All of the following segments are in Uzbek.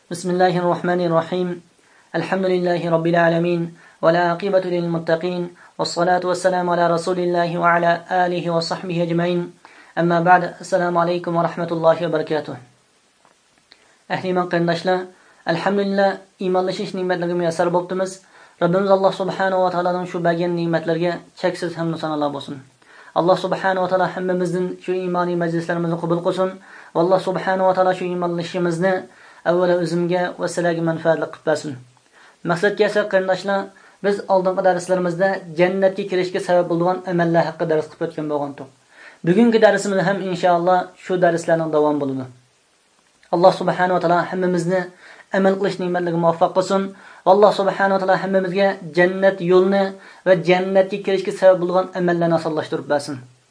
بسم الله الرحمن الرحيم الحمد لله رب العالمين ولا عاقبة للمتقين والصلاة والسلام على رسول الله وعلى آله وصحبه أجمعين أما بعد السلام عليكم ورحمة الله وبركاته أهلي من قرنداشlar alhamdulillah iymonlashish ne'matlariga muyassar bo'libmiz. Rabbimiz Alloh subhanahu va taolaning shu bergan ne'matlarga cheksiz hamd sanolar bo'lsin. Alloh subhanahu va taolo hammamizning shu iymoniy majlislarimizni qabul qilsin. Va Alloh subhanahu va taolo shu iymonlashishimizni avvalo o'zimga va sizlarga manfaatli qilib bersin. Maqsadga esa qarindoshlar, biz oldingi darslarimizda jannatga kirishga sabab bo'lgan amallar haqida dars qilib o'tgan bo'lgandik. Bugungi darsimiz ham inshaalloh shu darslarning davomi bo'ladi. Alloh subhanahu va taolo hammamizni amal qilish ne'matlariga muvaffaq qilsin. Alloh subhanahu va taolo hammamizga jannat yo'lini va jannatga kirishga sabab bo'lgan amallarni osonlashtirib bersin.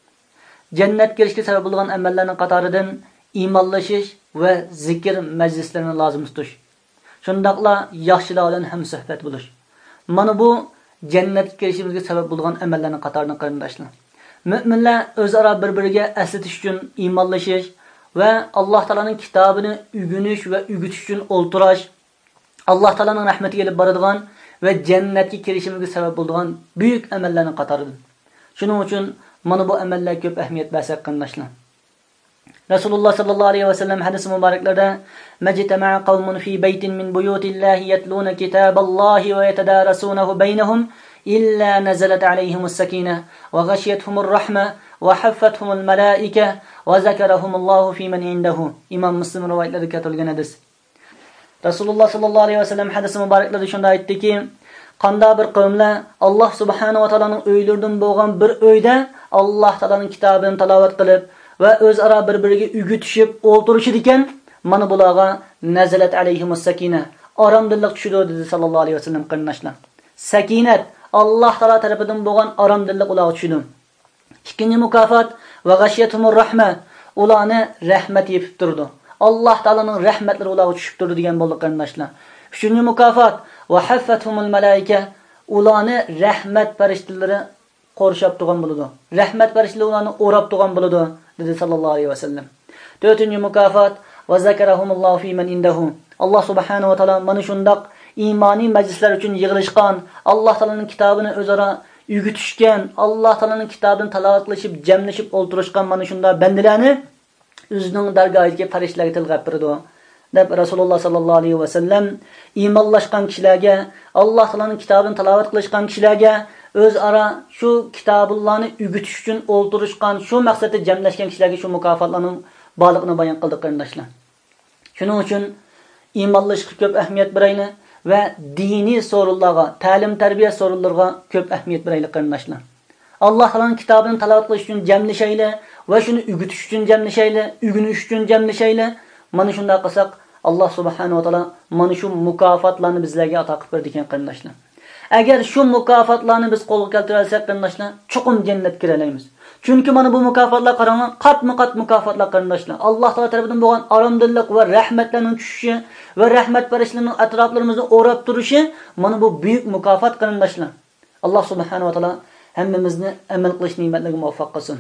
Jannatga kirishga sabab bo'lgan amallarning qatoridan iymonlashish va zikr majlislarini lozim tutish. Shundaqla yaxshilar bilan ham suhbat bo'lish. Mana bu jannatga kirishimizga sabab bo'lgan amallarning qatoridan qarindoshlar. Mu'minlar o'zaro bir-biriga aslatish uchun iymonlashish va Alloh taolaning kitobini o'rganish va o'rgitish uchun o'ltirash, Alloh taolaning rahmatiga kelib boradigan va jannatga kirishimizga sabab bo'lgan buyuk amallarning qatoridir. Shuning uchun mana bu amallar ko'p ahamiyat bersak qarindoshlar. Rasululloh sallallohu alayhi va sallam hadis muboraklarda majtama'a qawmun fi baytin min buyutillahi yatluna kitaballahi va yatadarasunahu baynahum illa nazalat alayhimus sakinah wa ghashiyatuhumur rahmah wa haffathumul malaika va zakarahumullohu fi man indahu. Imom Muslim rivoyatlarida keltirilgan hadis. Rasululloh sallallohu alayhi va sallam hadis muboraklarida shunday aytdiki, qanday bir qavmlar Alloh subhanahu va taolaning o'ylaridan bo'lgan bir o'yda Alloh taolaning kitobini tilovat qilib va o'zaro bir-biriga o'rgatishib o'ltirishid ekan, mana bularga nazalat alayhimus sakinah, oromdillik tushadi dedi sallallohu alayhi va sallam qarindoshlar. Sakinat Alloh taolo tarafidan bo'lgan oromdillik ularga tushadi. Ikkinchi mukofot va ghashiyatuhumur rahma, ularni rahmat yepib turdi. Alloh taolaning rahmatlari ularga tushib turdi degan bo'ldi qarindoshlar. Uchinchi mukofot va haffathumul malaika, ularni rahmat farishtalari qorshab turgan bo'ladi. Rahmat farishtalari ularni o'rab turgan bo'ladi dedi sallallohu alayhi va sallam. To'rtinchi mukofot va zakarahumullohu fi man indahu. Alloh subhanahu va taolo mana shundaq iymoniy majlislar uchun yig'ilishgan, Alloh taolaning kitobini o'zaro o'rgatishgan, Alloh taolaning kitobini tilovat qilishib, jamlashib o'ltirishgan mana shunday bandalarni o'zining dargohiga farishtalarga tilg'ab berdi. Deb Rasululloh sallallohu alayhi va sallam iymonlashgan kishilarga, Alloh taolaning kitobini tilovat qilishgan kishilarga o'zaro shu kitobullarni o'rgatish uchun o'ltirishgan, shu maqsadda jamlashgan kishilarga shu mukofotlarning borlig'ini bayon qildik qarindoshlar. Shuning uchun iymonlashga ko'p ahamiyat beraylik va diniy so'rovlarga, ta'lim-tarbiya so'rovlariga ko'p ahamiyat beraylik qarindoshlar. Alloh taolaning kitobini tilovat qilish uchun jamlashaylik va shuni o'rgatish uchun jamlashaylik, o'rganish uchun jamlashaylik. Mana shunday qilsak, Alloh subhanahu va taolo mana shu mukofotlarni bizlarga ato qilib berdi ekan qarindoshlar. Agar shu mukofotlarni biz qo'lga keltira olsak qarindoshlar, chuqur jannatga kira olamiz. Chunki mana bu mukofotlar qarang, qatma-qat mukofotlar qarindoshlar. Alloh taolo tarafidan bo'lgan oromdillik va rahmatlarning tushishi va rahmat farishlarining atroflarimizni o'rab turishi mana bu buyuk mukofot qarindoshlar. Alloh subhanahu va taolo hammamizni amal qilish ne'matlariga muvaffaq qilsin.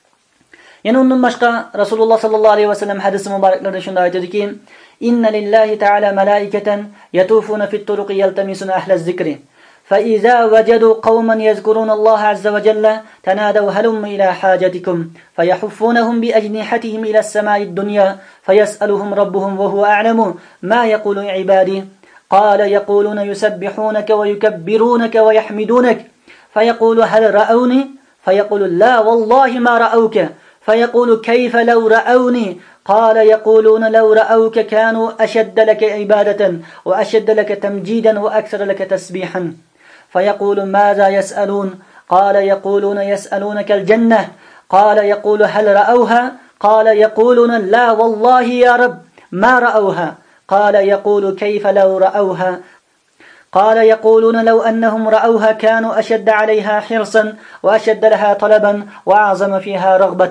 Yana undan boshqa Rasululloh sallallohu alayhi va sallam hadis muboraklarida shunday aytadiki, inna lillahi ta'ala malaikatan yatufuna fit turuqi yaltamisuna ahla zikri. فإذا وجدوا قوما يذكرون الله عز وجل تنادوا هلم إلى حاجتكم فيحفونهم بأجنحتهم إلى السماء الدنيا فيسألهم ربهم وهو أعلم ما يقول عبادي قال يقولون يسبحونك ويكبرونك ويحمدونك فيقول هل رأوني فيقول لا والله ما رأوك فيقول كيف لو رأوني قال يقولون لو رأوك كانوا أشد لك عبادة وأشد لك تمجيدا وأكثر لك تسبيحا فيقول ماذا يسألون قال يقولون يسألونك الجنة قال يقول هل رأوها قال يقولون لا والله يا رب ما رأوها قال يقول كيف لو رأوها قال يقولون لو أنهم رأوها كانوا أشد عليها حرصا وأشد لها طلبا وأعظم فيها رغبة.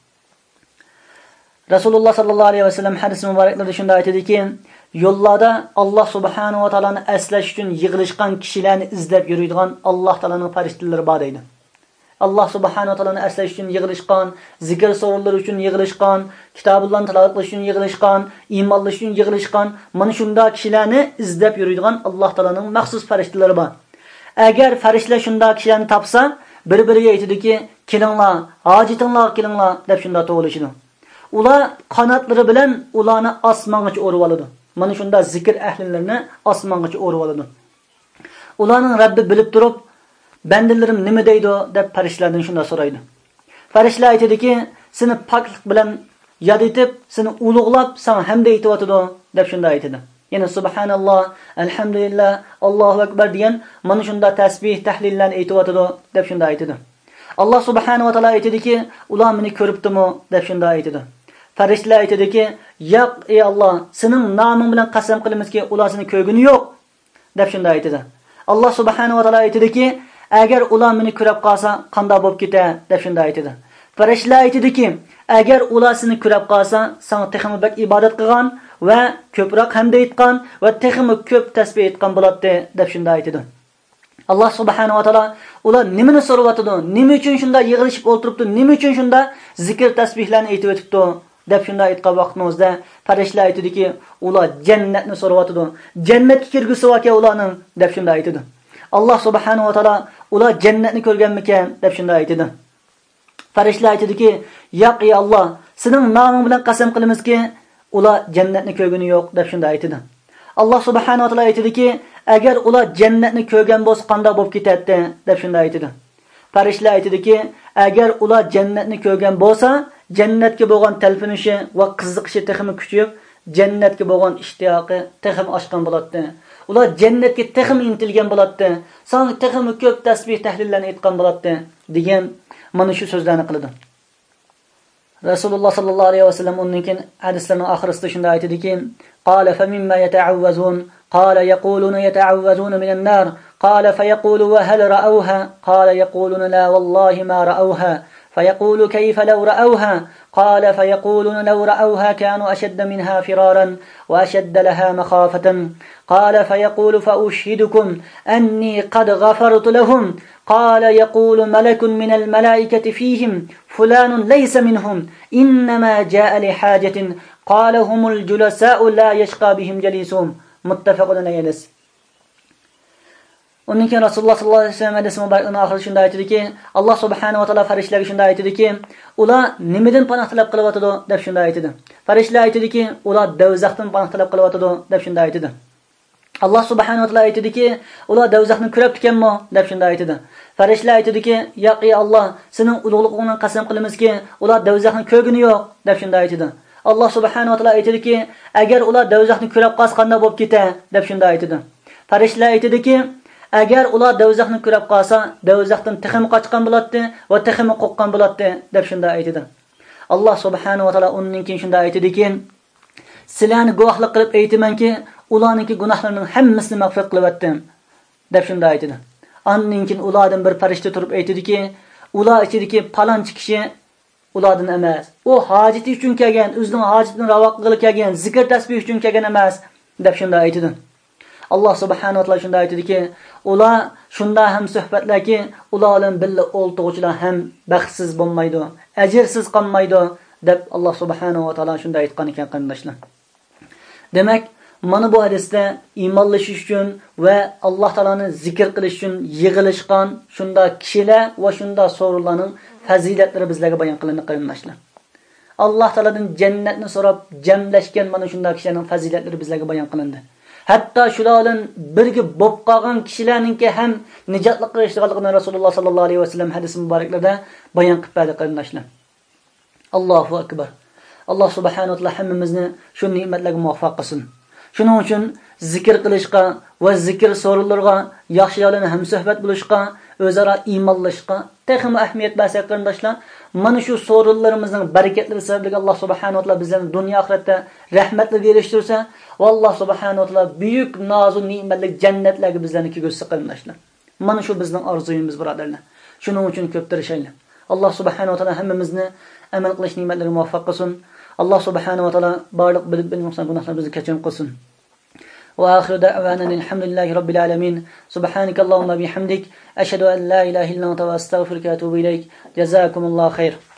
Rasululloh sallallohu alayhi va sallam hadis muboraklarida shunday aytadiki, yo'llarda Alloh subhanahu va taoloni aslash uchun yig'ilishgan kishilarni izlab yuradigan Alloh taolaning farishtalari bor edi. Allah subhanahu wa ta'alani aslash uchun yig'ilishgan, zikr so'rovlari uchun yig'ilishgan, kitoblarni tilovat qilish uchun yig'ilishgan, iymonlash uchun yig'ilishgan, mana shunday kishilarni izlab yuradigan Alloh taolaning maxsus farishtalari bor. Agar farishtalar shunday kishilarni topsa, bir-biriga aytadiki, kelinglar, hojitinglar kelinglar deb shunday to'g'rilishadi. Ular qanotlari bilan ularni osmongacha o'rib oladi. Mana shunday zikr ahlilarini osmongacha o'rib oladi. Ularning Rabbi bilib turib, bandalarim nima deydi deb farishtalardan shunday so'raydi. Farishtalar aytadiki, seni poklik bilan yod etib, seni ulug'lab, sana hamd aytayotidi deb shunday aytadi. Yana subhanalloh, alhamdulillah, Allohu akbar degan mana shunday tasbih, tahlillarni aytayotidi deb shunday aytadi. Alloh subhanahu va taolo aytadiki, ular meni ko'ribdimi deb shunday aytadi. Farishtalar aytadiki, yo'q ey Alloh, sening noming bilan qasam qilamizki, ular seni ko'rgani yo'q deb shunday aytadi. Alloh subhanahu va taolo aytadiki, agar ular meni ko'rib qolsa, qanday bo'lib ketadi deb shunday aytadi. Farishtalar aytadiki, agar ular seni ko'rib qolsa, sen texmi bak ibodat qilgan va ko'proq hamd aytgan va texmi ko'p tasbih aytgan bo'ladi deb shunday aytadi. Allah subhanahu wa taolo ular nimani so'rayotdi? Nima uchun shunda yig'ilishib o'tiribdi? Nima uchun shunda zikr tasbihlarni aytib o'tibdi? deb shunday aytgan vaqtimizda farishtalar aytadiki, ular jannatni so'rayotdi. Jannatga kirgisi va ularning deb shunday aytadi. Allah subhanahu wa taolo ular jannatni ko'rganmikan deb shunday aytadi. Farishtalar aytadiki, yo'q ey Alloh, sening noming bilan qasam qilamizki, ular jannatni ko'rgani yo'q deb shunday aytadi. Allah subhanahu wa taolo aytadiki, agar ular jannatni ko'rgan bo'lsa qanday bo'lib ketadi deb shunday aytadi. Farishtalar aytadiki, agar ular jannatni ko'rgan bo'lsa, jannatga bo'lgan talpinishi va qiziqishi texmi kuchayib, jannatga bo'lgan ishtiyoqi texmi oshgan bo'ladi. Ular jannatga texmi intilgan bo'ladi. So'ng texmi ko'p tasbih tahlillarni aytgan bo'ladi degan mana shu so'zlarni qildi. Rasululloh sallallohu alayhi vasallam undan hadislarning oxirisida shunday aytadiki, qala fa mimma yata'awwazun قال يقولون يتعوذون من النار قال فيقول وهل رأوها قال يقولون لا والله ما رأوها فيقول كيف لو رأوها قال فيقولون لو رأوها كانوا أشد منها فرارا وأشد لها مخافة قال فيقول فأشهدكم أني قد غفرت لهم قال يقول ملك من الملائكة فيهم فلان ليس منهم إنما جاء لحاجة قال هم الجلساء لا يشقى بهم جليسهم muttafaqun alayhi. Undan keyin Rasululloh sallallohu alayhi vasallam hadis muborakning oxirida shunday aytdiki, Alloh subhanahu va taolo farishtalarga shunday aytdiki, ular nimadan panoh tilab qilyotdi deb shunday aytdi. Farishtalar aytdiki, ular do'zaxdan panoh tilab qilyotdi deb shunday aytdi. Alloh subhanahu va taolo aytdiki, ular do'zaxni ko'rib ekanmi deb shunday aytdi. Farishtalar aytdiki, yo'q ey Alloh, sening ulug'lig'ingdan qasam qilamizki, ular do'zaxni ko'rgani yo'q deb shunday aytdi. Allah subhanahu wa taolo aytadiki, agar ular do'zaxni ko'rib qolsa qanday bo'lib ketadi deb shunday aytdi. Farishtalar aytadiki, agar ular do'zaxni ko'rib qolsa, do'zaxdan texim qochgan bo'ladi va texim qo'rqqan bo'ladi deb shunday aytdi. Allah subhanahu wa taolo undan keyin shunday aytadiki, sizlarni guvohlik qilib aytamanki, ularning gunohlarining hammasini mag'firat qilyaptim deb shunday aytdi. Ondan keyin ulardan bir farishta turib aytadiki, ular ichidagi palonchi kishi ulardan emas. O hojati uchun kelgan, o'zining hojatini ravo qilib kelgan, zikr tasbih uchun kelgan emas deb shunday aytdi. Alloh subhanahu va taolo shunday aytdiki, ular shunda ham suhbatlarki, ular bilan birga o'ltiruvchilar ham baxtsiz bo'lmaydi, ajrsiz qolmaydi deb Alloh subhanahu va taolo shunday aytgan ekan qarindoshlar. Demak, mana bu hadisda iymonlashish uchun va Alloh taoloni zikr qilish uchun yig'ilishgan shunda kishilar va shunda so'rovlarning fazilatlari bizlarga bayon qilindi qarindoshlar. Alloh taoladan jannatni so'rab jamlashgan mana shunday kishilarning fazilatlari bizlarga bayon qilindi. Hatto shulardan birga bo'lib qolgan kishilarningki ham nijotlik qilishligini Rasululloh sallallohu alayhi vasallam hadis muboraklarida bayon qilib berdi qarindoshlar. Allohu akbar. Alloh subhanahu va taolo hammamizni shu ne'matlarga muvaffaq qilsin. Shuning uchun zikr qilishga va zikr so'rovlarga, yaxshilarning ham suhbat bo'lishga, o'zaro iymonlashga texim ahamiyat bersak qarindoshlar, mana shu so'rovlarimizning barakatlari sababli Alloh subhanahu va taolo bizlarni dunyo oxiratda rahmatlarga erishtirsa, va Alloh subhanahu va taolo buyuk nozu ne'matli jannatlarga bizlarni kirgizsa qarindoshlar. Mana shu bizning orzuyimiz birodarlar. Shuning uchun ko'p tirishaylik. Alloh subhanahu va taolo hammamizni amal qilish ne'matlariga muvaffaq qilsin. Alloh subhanahu va taolo barliq bilib bilmagan gunohlarimizni kechirim qilsin. وآخر دعوانا الحمد لله رب العالمين. سبحانك اللهم بحمدك أشهد أن لا إله إلا أنت وأستغفرك وأتوب إليك. جزاكم الله خير.